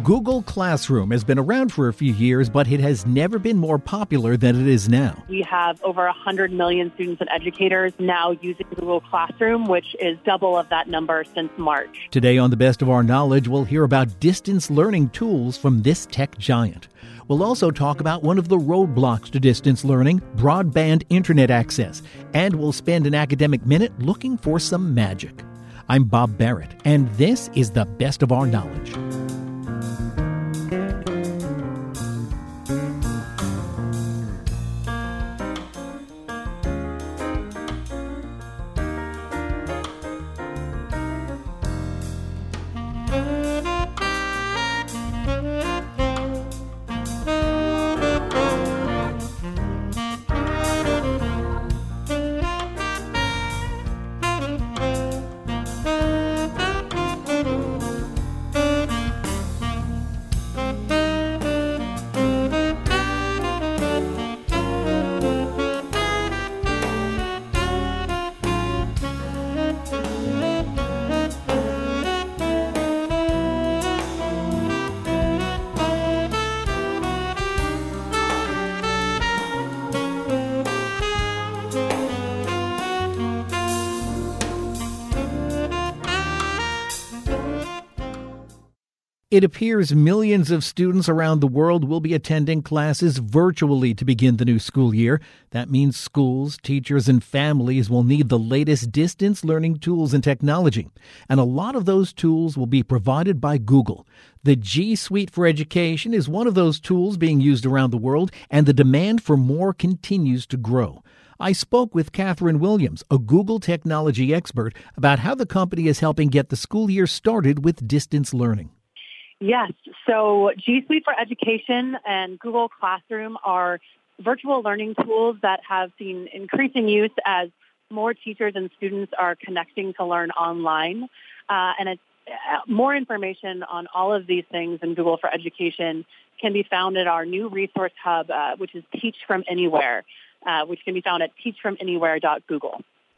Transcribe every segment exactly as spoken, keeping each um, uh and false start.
Google Classroom has been around for a few years, but it has never been more popular than it is now. We have over one hundred million students and educators now using Google Classroom, which is double of that number since March. Today on The Best of Our Knowledge, we'll hear about distance learning tools from this tech giant. We'll also talk about one of the roadblocks to distance learning, broadband internet access. And we'll spend an academic minute looking for some magic. I'm Bob Barrett, and this is The Best of Our Knowledge. It appears millions of students around the world will be attending classes virtually to begin the new school year. That means schools, teachers, and families will need the latest distance learning tools and technology. And a lot of those tools will be provided by Google. The G Suite for Education is one of those tools being used around the world, and the demand for more continues to grow. I spoke with Catherine Williams, a Google technology expert, about how the company is helping get the school year started with distance learning. Yes. So G Suite for Education and Google Classroom are virtual learning tools that have seen increasing use as more teachers and students are connecting to learn online. Uh, and it's, uh, more information on all of these things in Google for Education can be found at our new resource hub, uh, which is Teach from Anywhere, uh, which can be found at teach from anywhere dot google.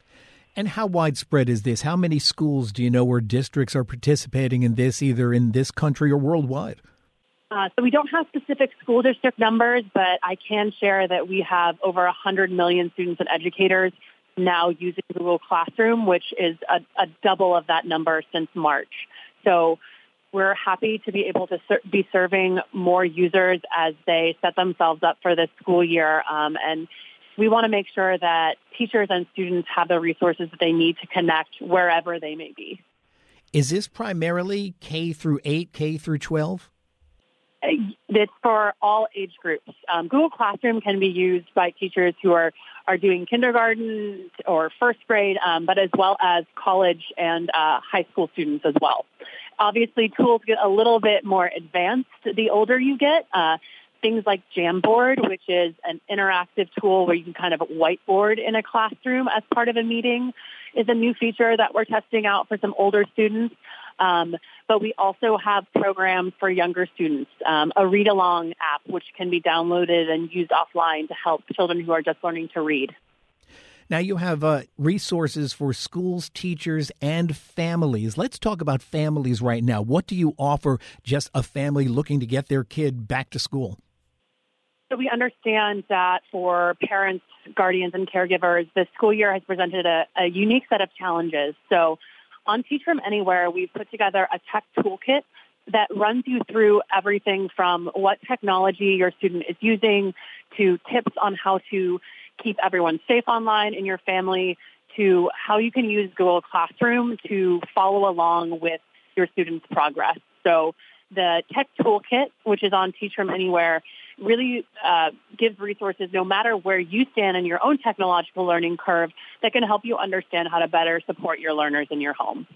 And how widespread is this? How many schools do you know or districts are participating in this, either in this country or worldwide? Uh, so we don't have specific school district numbers, but I can share that we have over one hundred million students and educators now using Google Classroom, which is a, a double of that number since March. So we're happy to be able to ser- be serving more users as they set themselves up for this school year. Um, and we want to make sure that teachers and students have the resources that they need to connect wherever they may be. Is this primarily K through eight, K through twelve? It's for all age groups. Um, Google Classroom can be used by teachers who are, are doing kindergarten or first grade, um, but as well as college and uh, high school students as well. Obviously, tools get a little bit more advanced the older you get. Uh, Things like Jamboard, which is an interactive tool where you can kind of whiteboard in a classroom as part of a meeting, is a new feature that we're testing out for some older students. Um, but we also have programs for younger students, um, a read-along app, which can be downloaded and used offline to help children who are just learning to read. Now, you have uh, resources for schools, teachers, and families. Let's talk about families right now. What do you offer just a family looking to get their kid back to school? So we understand that for parents, guardians, and caregivers, the school year has presented a, a unique set of challenges. So on Teach from Anywhere, we've put together a tech toolkit that runs you through everything from what technology your student is using to tips on how to keep everyone safe online in your family to how you can use Google Classroom to follow along with your students' progress. So the tech toolkit, which is on Teach from Anywhere, really uh, gives resources no matter where you stand in your own technological learning curve that can help you understand how to better support your learners in your home.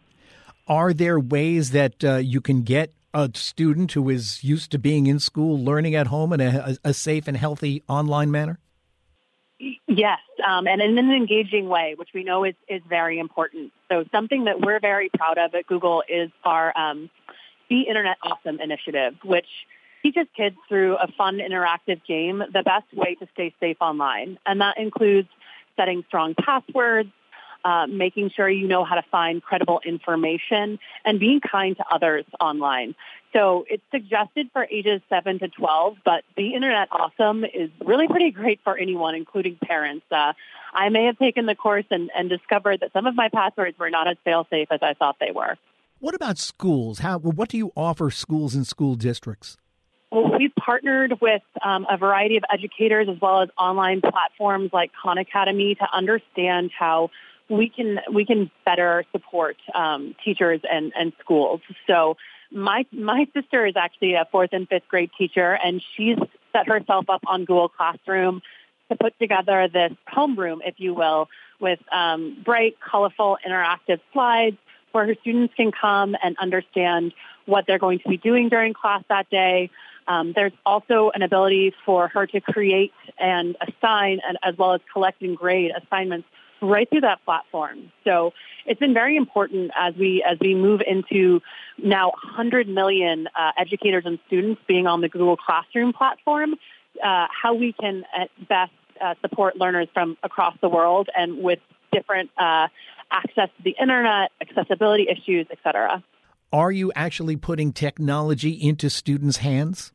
Are there ways that uh, you can get a student who is used to being in school learning at home in a, a safe and healthy online manner? Yes, um, and in an engaging way, which we know is, is very important. So something that we're very proud of at Google is our um, Be Internet Awesome initiative, which teaches kids through a fun, interactive game the best way to stay safe online. And that includes setting strong passwords, uh, making sure you know how to find credible information, and being kind to others online. So it's suggested for ages seven to twelve, but the Internet Awesome is really pretty great for anyone, including parents. Uh, I may have taken the course and, and discovered that some of my passwords were not as fail-safe as I thought they were. What about schools? How, what do you offer schools and school districts? Well, we've partnered with um, a variety of educators as well as online platforms like Khan Academy to understand how we can we can better support um, teachers and, and schools. So my my sister is actually a fourth and fifth grade teacher, and she's set herself up on Google Classroom to put together this homeroom, if you will, with um, bright, colorful, interactive slides where her students can come and understand what they're going to be doing during class that day. Um, there's also an ability for her to create and assign and as well as collect and grade assignments right through that platform. So it's been very important as we as we move into now one hundred million uh, educators and students being on the Google Classroom platform, uh, how we can at best uh, support learners from across the world and with different uh, access to the internet, accessibility issues, et cetera. Are you actually putting technology into students' hands?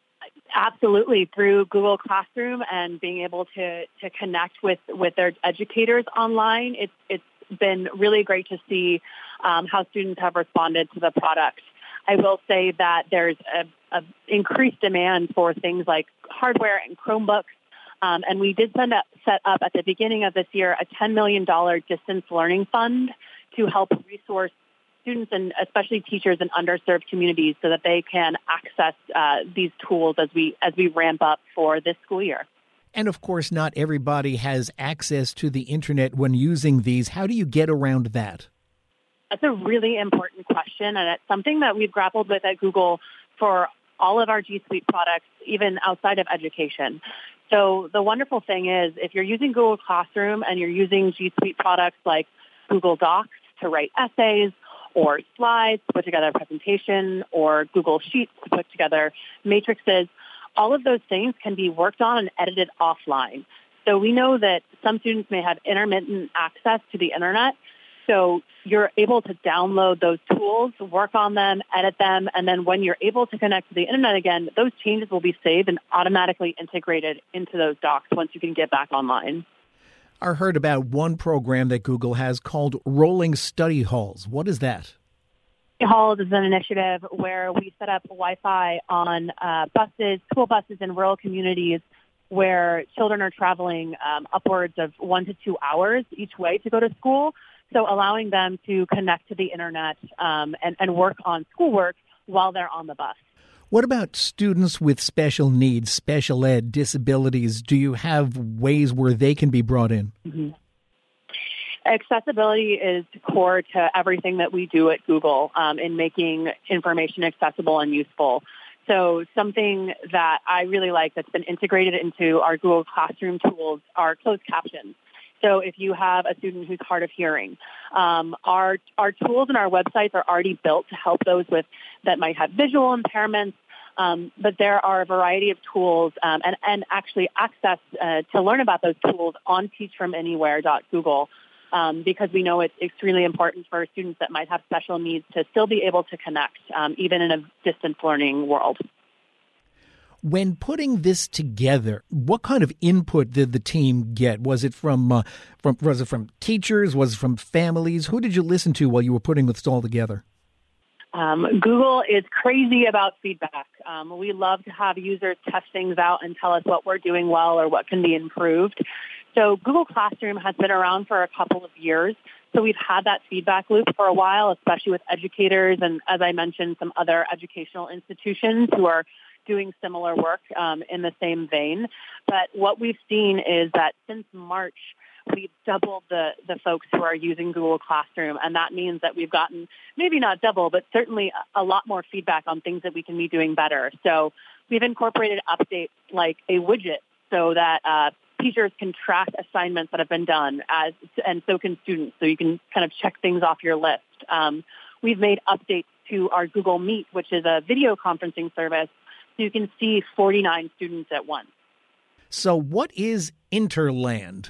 Absolutely, through Google Classroom and being able to, to connect with, with their educators online. It's it's been really great to see um, how students have responded to the product. I will say that there's a, a increased demand for things like hardware and Chromebooks. Um, and we did send up, set up at the beginning of this year a ten million dollars distance learning fund to help resource students and especially teachers in underserved communities so that they can access uh, these tools as we as we ramp up for this school year. And of course, not everybody has access to the internet when using these. How do you get around that? That's a really important question, and it's something that we've grappled with at Google for all of our G Suite products, even outside of education. So the wonderful thing is, if you're using Google Classroom and you're using G Suite products like Google Docs to write essays, or slides to put together a presentation, or Google Sheets to put together matrices, all of those things can be worked on and edited offline. So we know that some students may have intermittent access to the internet. So you're able to download those tools, work on them, edit them, and then when you're able to connect to the internet again, those changes will be saved and automatically integrated into those docs once you can get back online. I heard about one program that Google has called Rolling Study Halls. What is that? Halls is an initiative where we set up Wi-Fi on uh, buses, school buses in rural communities where children are traveling um, upwards of one to two hours each way to go to school. So allowing them to connect to the internet um, and, and work on schoolwork while they're on the bus. What about students with special needs, special ed, disabilities? Do you have ways where they can be brought in? Mm-hmm. Accessibility is core to everything that we do at Google um, in making information accessible and useful. So something that I really like that's been integrated into our Google Classroom tools are closed captions. So if you have a student who's hard of hearing, um, our our tools and our websites are already built to help those with that might have visual impairments. Um, but there are a variety of tools um, and, and actually access uh, to learn about those tools on teach from anywhere dot google um, because we know it's extremely important for students that might have special needs to still be able to connect, um, even in a distance learning world. When putting this together, what kind of input did the team get? Was it from uh, from was it from teachers? Was it from families? Who did you listen to while you were putting this all together? Um, Google is crazy about feedback. Um, we love to have users test things out and tell us what we're doing well or what can be improved. So Google Classroom has been around for a couple of years. So we've had that feedback loop for a while, especially with educators and, as I mentioned, some other educational institutions who are doing similar work um, in the same vein. But what we've seen is that since March, we've doubled the, the folks who are using Google Classroom, and that means that we've gotten maybe not double, but certainly a lot more feedback on things that we can be doing better. So we've incorporated updates like a widget so that uh, teachers can track assignments that have been done, as and so can students, so you can kind of check things off your list. Um, we've made updates to our Google Meet, which is a video conferencing service, so you can see forty-nine students at once. So what is Interland?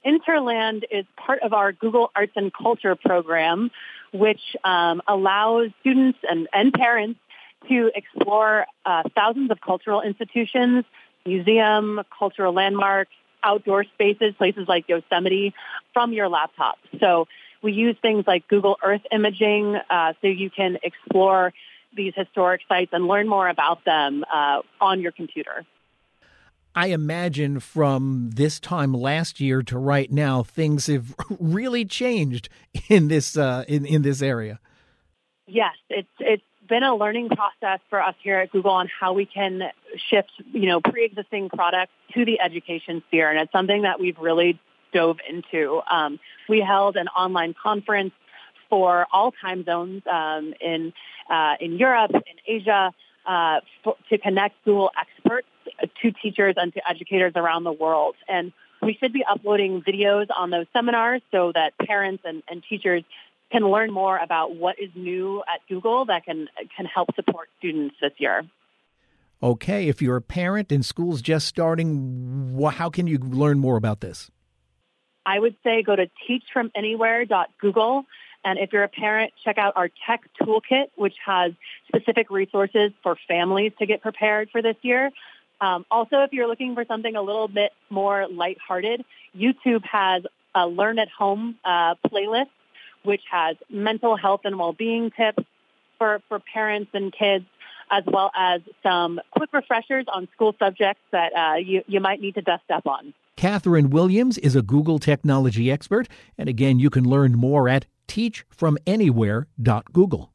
Interland is part of our Google Arts and Culture program, which um, allows students and, and parents to explore uh, thousands of cultural institutions, museum, cultural landmarks, outdoor spaces, places like Yosemite, from your laptop. So we use things like Google Earth imaging uh, so you can explore these historic sites and learn more about them uh, on your computer. I imagine from this time last year to right now, things have really changed in this uh, in, in this area. Yes, it's it's been a learning process for us here at Google on how we can shift, you know, pre-existing products to the education sphere, and it's something that we've really dove into. Um, we held an online conference for all time zones um, in uh, in Europe, in Asia, uh, for, to connect Google experts to teachers and to educators around the world. And we should be uploading videos on those seminars so that parents and, and teachers can learn more about what is new at Google that can can help support students this year. Okay, if you're a parent and school's just starting, how can you learn more about this? I would say go to teach from anywhere dot google. And if you're a parent, check out our tech toolkit, which has specific resources for families to get prepared for this year. Um, also, if you're looking for something a little bit more lighthearted, YouTube has a Learn at Home uh, playlist, which has mental health and well-being tips for, for parents and kids, as well as some quick refreshers on school subjects that uh, you, you might need to dust up on. Catherine Williams is a Google technology expert, and again, you can learn more at teach from anywhere dot google.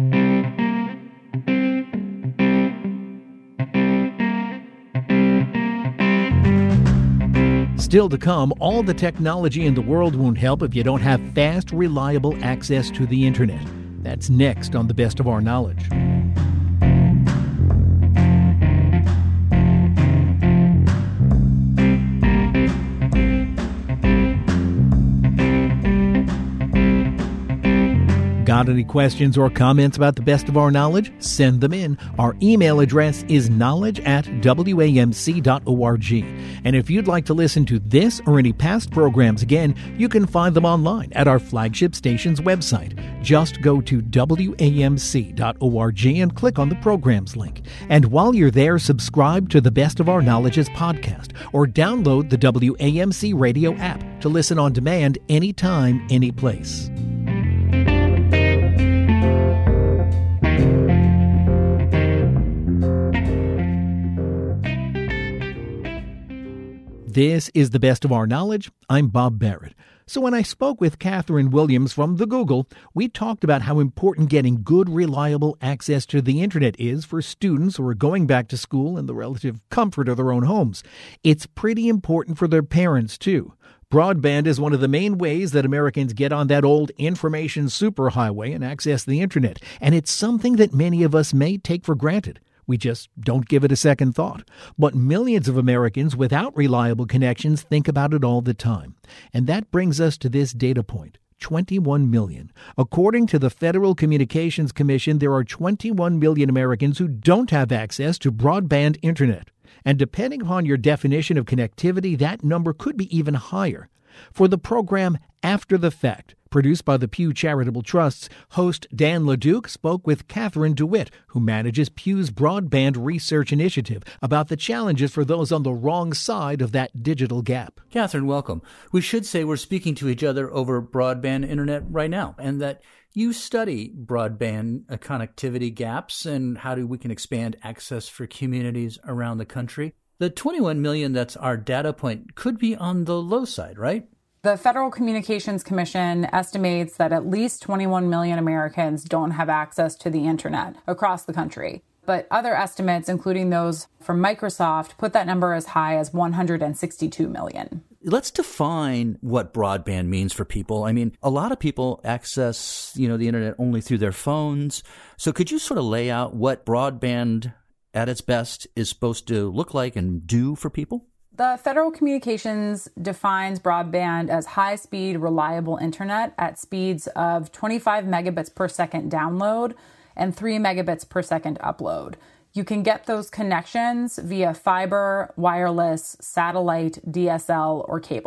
Still to come, all the technology in the world won't help if you don't have fast, reliable access to the internet. That's next on The Best of Our Knowledge. Got any questions or comments about The Best of Our Knowledge? Send them in. Our email address is knowledge at w a m c dot org. And if you'd like to listen to this or any past programs again, you can find them online at our flagship station's website. Just go to w a m c dot org and click on the programs link. And while you're there, subscribe to The Best of Our Knowledge's podcast or download the W A M C radio app to listen on demand anytime, anyplace. This is The Best of Our Knowledge. I'm Bob Barrett. So when I spoke with Catherine Williams from the Google, we talked about how important getting good, reliable access to the internet is for students who are going back to school in the relative comfort of their own homes. It's pretty important for their parents, too. Broadband is one of the main ways that Americans get on that old information superhighway and access the internet, and it's something that many of us may take for granted. We just don't give it a second thought. But millions of Americans without reliable connections think about it all the time. And that brings us to this data point, twenty-one million. According to the Federal Communications Commission, there are twenty-one million Americans who don't have access to broadband internet. And depending upon your definition of connectivity, that number could be even higher. For the program After the Fact, produced by the Pew Charitable Trusts, host Dan LeDuc spoke with Catherine DeWitt, who manages Pew's Broadband Research Initiative, about the challenges for those on the wrong side of that digital gap. Catherine, welcome. We should say we're speaking to each other over broadband internet right now, and that you study broadband connectivity gaps and how do we can expand access for communities around the country. The twenty-one million, that's our data point, could be on the low side, right? The Federal Communications Commission estimates that at least twenty-one million Americans don't have access to the internet across the country. But other estimates, including those from Microsoft, put that number as high as one hundred sixty-two million. Let's define what broadband means for people. I mean, a lot of people access, you know, the internet only through their phones. So could you sort of lay out what broadband at its best is supposed to look like and do for people? The Federal Communications defines broadband as high-speed, reliable internet at speeds of twenty-five megabits per second download and three megabits per second upload. You can get those connections via fiber, wireless, satellite, D S L, or cable.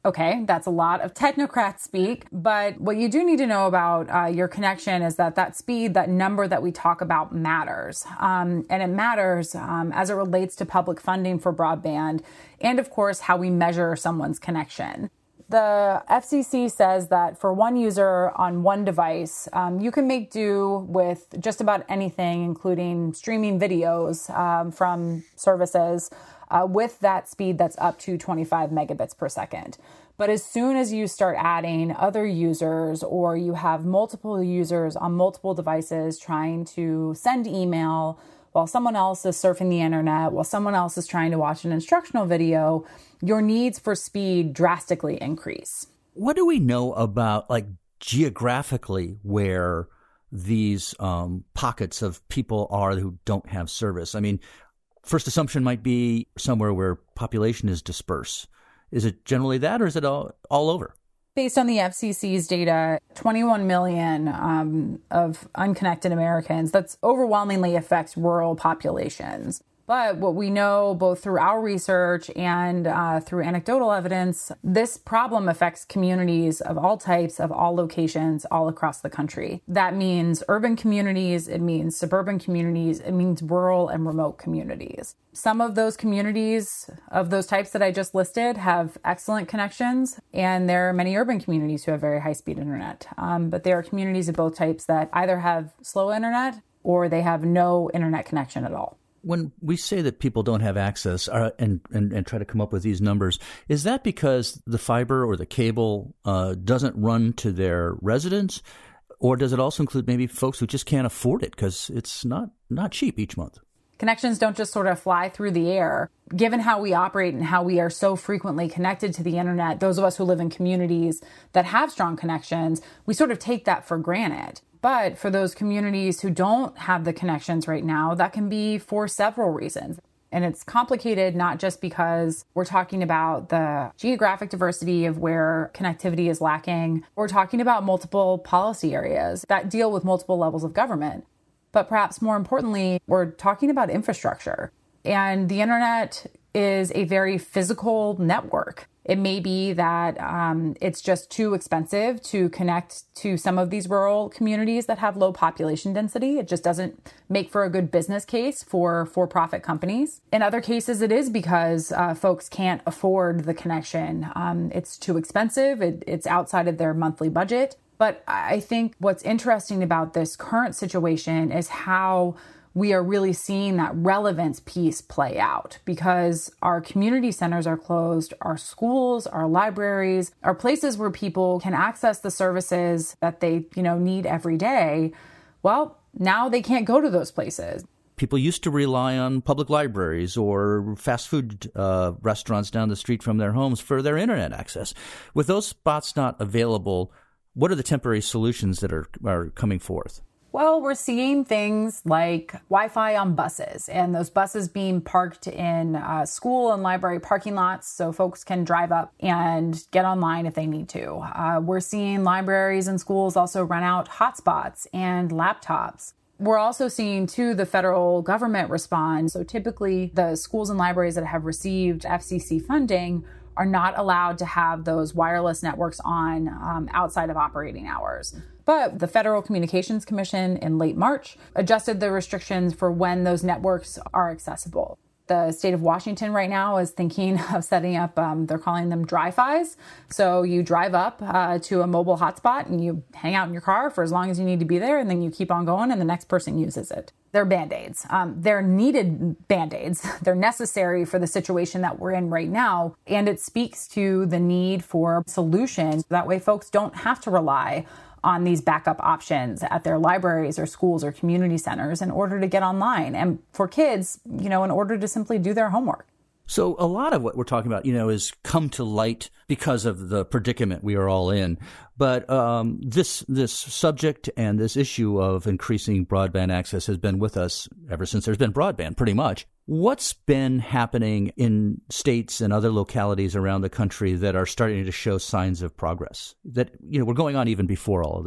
Okay, that's a lot of technocrat speak, but what you do need to know about uh, your connection is that that speed, that number that we talk about matters. Um, and it matters um, as it relates to public funding for broadband and, of course, how we measure someone's connection. The F C C says that for one user on one device, um, you can make do with just about anything, including streaming videos um, from services uh, with that speed that's up to twenty-five megabits per second. But as soon as you start adding other users or you have multiple users on multiple devices trying to send email while someone else is surfing the internet, while someone else is trying to watch an instructional video, your needs for speed drastically increase. What do we know about, like, geographically where these um, pockets of people are who don't have service? I mean, first assumption might be somewhere where population is dispersed. Is it generally that, or is it all, all over? Based on the F C C's data, twenty-one million um, of unconnected Americans, that's overwhelmingly affects rural populations. But what we know both through our research and uh, through anecdotal evidence, this problem affects communities of all types, of all locations, all across the country. That means urban communities, it means suburban communities, it means rural and remote communities. Some of those communities of those types that I just listed have excellent connections, and there are many urban communities who have very high-speed internet. Um, but there are communities of both types that either have slow internet or they have no internet connection at all. When we say that people don't have access uh, and, and, and try to come up with these numbers, is that because the fiber or the cable uh, doesn't run to their residence? Or does it also include maybe folks who just can't afford it because it's not, not cheap each month? Connections don't just sort of fly through the air. Given how we operate and how we are so frequently connected to the internet, those of us who live in communities that have strong connections, we sort of take that for granted. But for those communities who don't have the connections right now, that can be for several reasons. And it's complicated not just because we're talking about the geographic diversity of where connectivity is lacking. We're talking about multiple policy areas that deal with multiple levels of government. But perhaps more importantly, we're talking about infrastructure. And the internet is a very physical network. It may be that um, it's just too expensive to connect to some of these rural communities that have low population density. It just doesn't make for a good business case for for-profit companies. In other cases, it is because uh, folks can't afford the connection. Um, it's too expensive. It, it's outside of their monthly budget. But I think what's interesting about this current situation is how we are really seeing that relevance piece play out, because our community centers are closed, our schools, our libraries, are places where people can access the services that they, you know, need every day. Well, now they can't go to those places. People used to rely on public libraries or fast food uh, restaurants down the street from their homes for their internet access. With those spots not available, what are the temporary solutions that are, are coming forth? Well, we're seeing things like Wi-Fi on buses, and those buses being parked in uh, school and library parking lots so folks can drive up and get online if they need to. Uh, we're seeing libraries and schools also run out hotspots and laptops. We're also seeing, too, the federal government respond. So typically, the schools and libraries that have received F C C funding are not allowed to have those wireless networks on um, outside of operating hours. But the Federal Communications Commission in late March adjusted the restrictions for when those networks are accessible. The state of Washington right now is thinking of setting up, um, they're calling them Dri-Fis. So you drive up uh, to a mobile hotspot and you hang out in your car for as long as you need to be there, and then you keep on going and the next person uses it. They're Band-Aids. Um, they're needed Band-Aids. They're necessary for the situation that we're in right now. And it speaks to the need for solutions. That way folks don't have to rely on these backup options at their libraries or schools or community centers in order to get online. And for kids, you know, in order to simply do their homework. So a lot of what we're talking about, you know, is come to light because of the predicament we are all in. But um, this this subject and this issue of increasing broadband access has been with us ever since there's been broadband, pretty much. What's been happening in states and other localities around the country that are starting to show signs of progress? That, you know, we're going on even before all of this.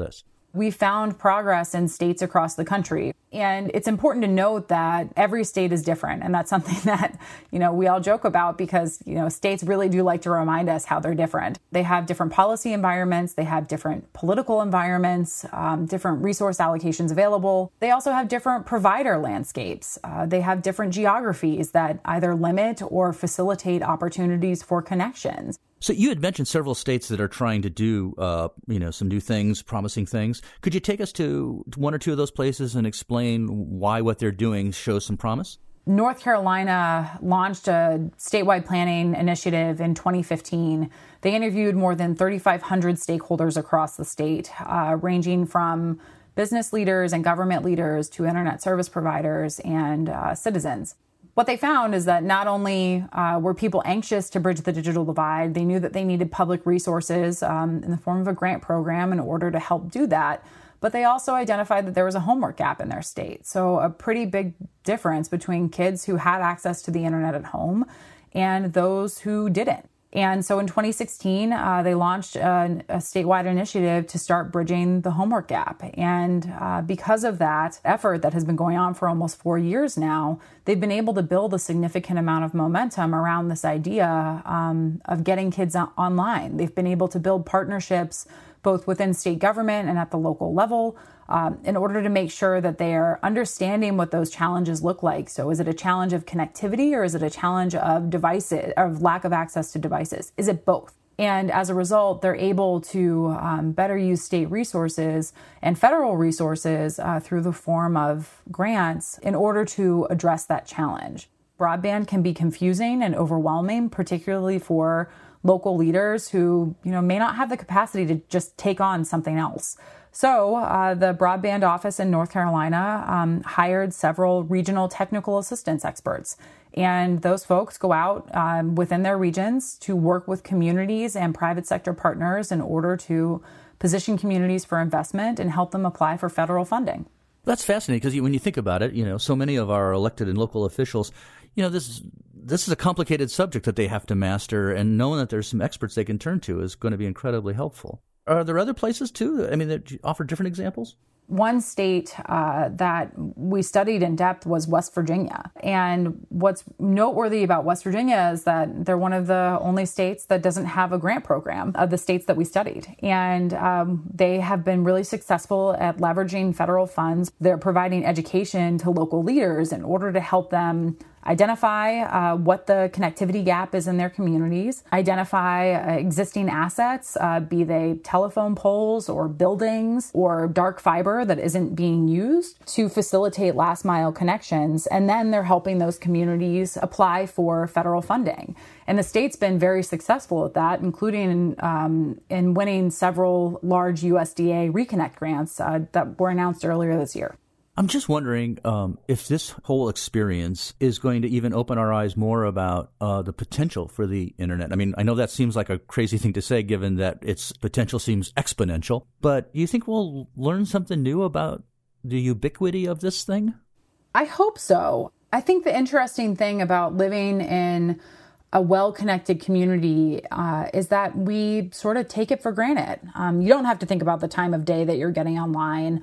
We found progress in states across the country. And it's important to note that every state is different. And that's something that, you know, we all joke about because, you know, states really do like to remind us how they're different. They have different policy environments. They have different political environments, um, different resource allocations available. They also have different provider landscapes. Uh, they have different geographies that either limit or facilitate opportunities for connections. So you had mentioned several states that are trying to do, uh, you know, some new things, promising things. Could you take us to one or two of those places and explain why what they're doing shows some promise? North Carolina launched a statewide planning initiative in twenty fifteen. They interviewed more than thirty-five hundred stakeholders across the state, uh, ranging from business leaders and government leaders to internet service providers and uh, citizens. What they found is that not only uh, were people anxious to bridge the digital divide, they knew that they needed public resources um, in the form of a grant program in order to help do that, but they also identified that there was a homework gap in their state. So a pretty big difference between kids who had access to the internet at home and those who didn't. And so in twenty sixteen, uh, they launched a, a statewide initiative to start bridging the homework gap. And uh, because of that effort that has been going on for almost four years now, they've been able to build a significant amount of momentum around this idea um, of getting kids on- online. They've been able to build partnerships both within state government and at the local level, um, in order to make sure that they are understanding what those challenges look like. So is it a challenge of connectivity or is it a challenge of devices, of lack of access to devices? Is it both? And as a result, they're able to um, better use state resources and federal resources uh, through the form of grants in order to address that challenge. Broadband can be confusing and overwhelming, particularly for local leaders who, you know, may not have the capacity to just take on something else. So uh, the broadband office in North Carolina um, hired several regional technical assistance experts. And those folks go out um, within their regions to work with communities and private sector partners in order to position communities for investment and help them apply for federal funding. That's fascinating because when you think about it, you know, so many of our elected and local officials, you know, this this is a complicated subject that they have to master, and knowing that there's some experts they can turn to is going to be incredibly helpful. Are there other places too? I mean, that offer different examples? One state uh, that we studied in depth was West Virginia. And what's noteworthy about West Virginia is that they're one of the only states that doesn't have a grant program of the states that we studied. And um, they have been really successful at leveraging federal funds. They're providing education to local leaders in order to help them identify uh, what the connectivity gap is in their communities, identify uh, existing assets, uh, be they telephone poles or buildings or dark fiber that isn't being used to facilitate last mile connections. And then they're helping those communities apply for federal funding. And the state's been very successful at that, including um, in winning several large U S D A Reconnect grants uh, that were announced earlier this year. I'm just wondering um, if this whole experience is going to even open our eyes more about uh, the potential for the internet. I mean, I know that seems like a crazy thing to say, given that its potential seems exponential. But do you think we'll learn something new about the ubiquity of this thing? I hope so. I think the interesting thing about living in a well-connected community uh, is that we sort of take it for granted. Um, you don't have to think about the time of day that you're getting online,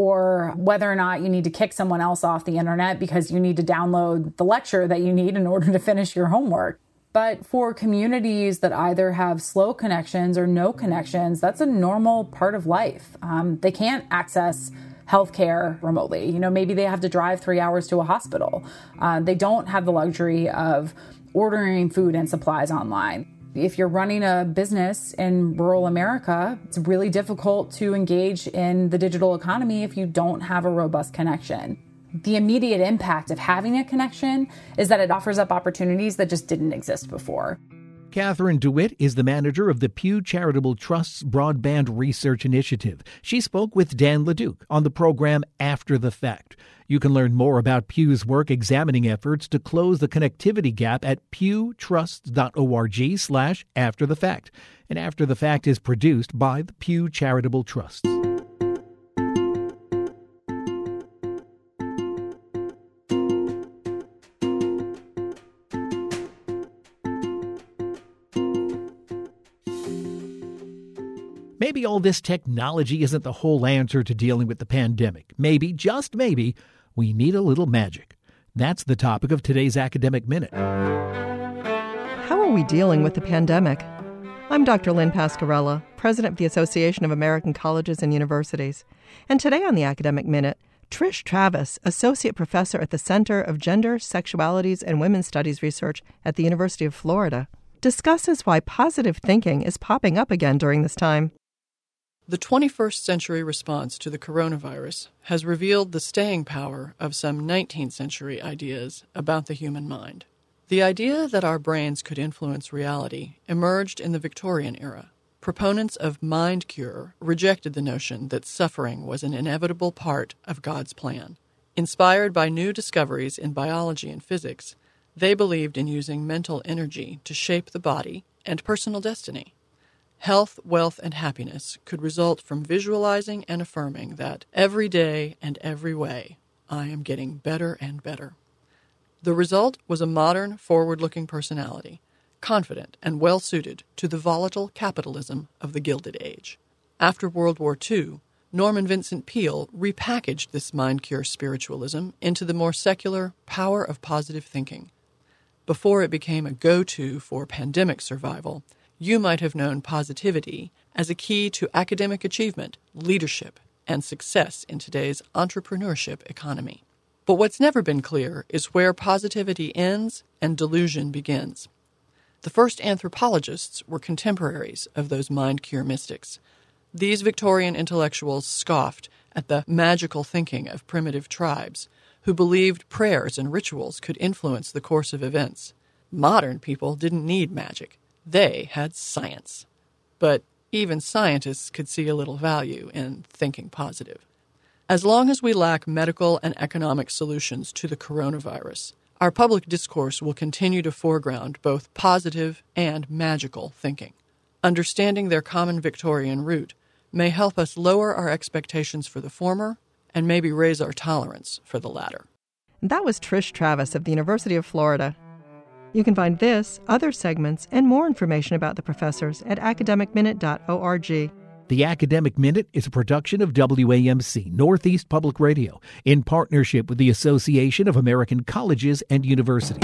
or whether or not you need to kick someone else off the internet because you need to download the lecture that you need in order to finish your homework. But for communities that either have slow connections or no connections, that's a normal part of life. Um, they can't access healthcare remotely. You know, maybe they have to drive three hours to a hospital. Uh, they don't have the luxury of ordering food and supplies online. If you're running a business in rural America, it's really difficult to engage in the digital economy if you don't have a robust connection. The immediate impact of having a connection is that it offers up opportunities that just didn't exist before. Catherine DeWitt is the manager of the Pew Charitable Trust's Broadband Research Initiative. She spoke with Dan LeDuc on the program After the Fact. You can learn more about Pew's work examining efforts to close the connectivity gap at pewtrust.org slash after the fact. And After the Fact is produced by the Pew Charitable Trust. Maybe all this technology isn't the whole answer to dealing with the pandemic. Maybe, just maybe, we need a little magic. That's the topic of today's Academic Minute. How are we dealing with the pandemic? I'm Doctor Lynn Pascarella, President of the Association of American Colleges and Universities. And today on the Academic Minute, Trish Travis, Associate Professor at the Center of Gender, Sexualities, and Women's Studies Research at the University of Florida, discusses why positive thinking is popping up again during this time. The twenty-first century response to the coronavirus has revealed the staying power of some nineteenth century ideas about the human mind. The idea that our brains could influence reality emerged in the Victorian era. Proponents of mind cure rejected the notion that suffering was an inevitable part of God's plan. Inspired by new discoveries in biology and physics, they believed in using mental energy to shape the body and personal destiny. Health, wealth, and happiness could result from visualizing and affirming that every day and every way I am getting better and better. The result was a modern, forward-looking personality, confident and well-suited to the volatile capitalism of the Gilded Age. After World War Two, Norman Vincent Peale repackaged this mind-cure spiritualism into the more secular power of positive thinking. Before it became a go-to for pandemic survival, you might have known positivity as a key to academic achievement, leadership, and success in today's entrepreneurship economy. But what's never been clear is where positivity ends and delusion begins. The first anthropologists were contemporaries of those mind-cure mystics. These Victorian intellectuals scoffed at the magical thinking of primitive tribes, who believed prayers and rituals could influence the course of events. Modern people didn't need magic. They had science. But even scientists could see a little value in thinking positive. As long as we lack medical and economic solutions to the coronavirus, our public discourse will continue to foreground both positive and magical thinking. Understanding their common Victorian root may help us lower our expectations for the former and maybe raise our tolerance for the latter. That was Trish Travis of the University of Florida. You can find this, other segments, and more information about the professors at academic minute dot org. The Academic Minute is a production of W A M C, Northeast Public Radio, in partnership with the Association of American Colleges and Universities.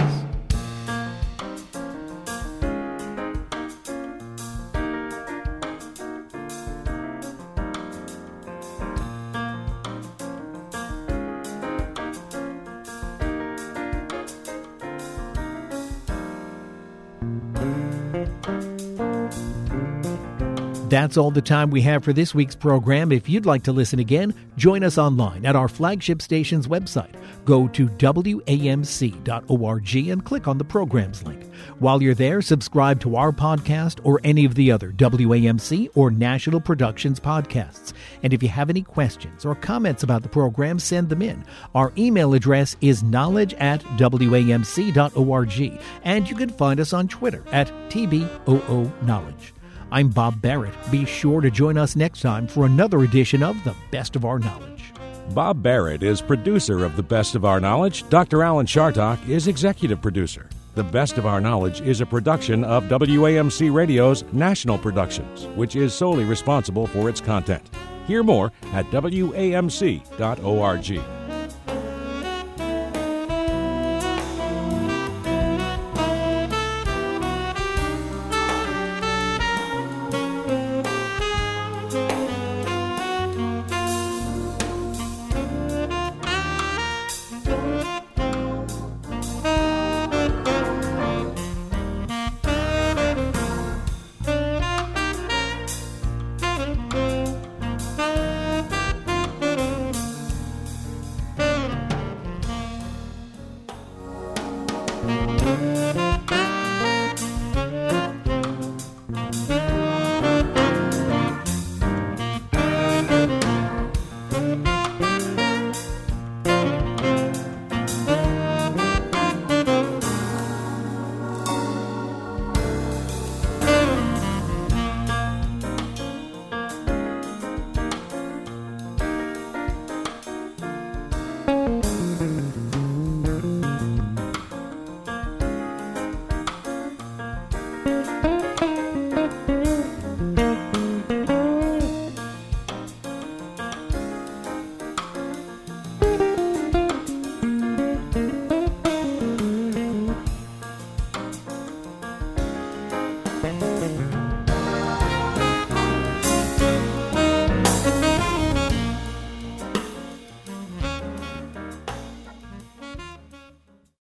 That's all the time we have for this week's program. If you'd like to listen again, join us online at our flagship station's website. Go to W A M C dot org and click on the programs link. While you're there, subscribe to our podcast or any of the other W A M C or National Productions podcasts. And if you have any questions or comments about the program, send them in. Our email address is knowledge at W A M C dot org, and you can find us on Twitter at T B O O Knowledge. I'm Bob Barrett. Be sure to join us next time for another edition of The Best of Our Knowledge. Bob Barrett is producer of The Best of Our Knowledge. Doctor Alan Chartock is executive producer. The Best of Our Knowledge is a production of W A M C Radio's National Productions, which is solely responsible for its content. Hear more at W A M C dot org. Thank you.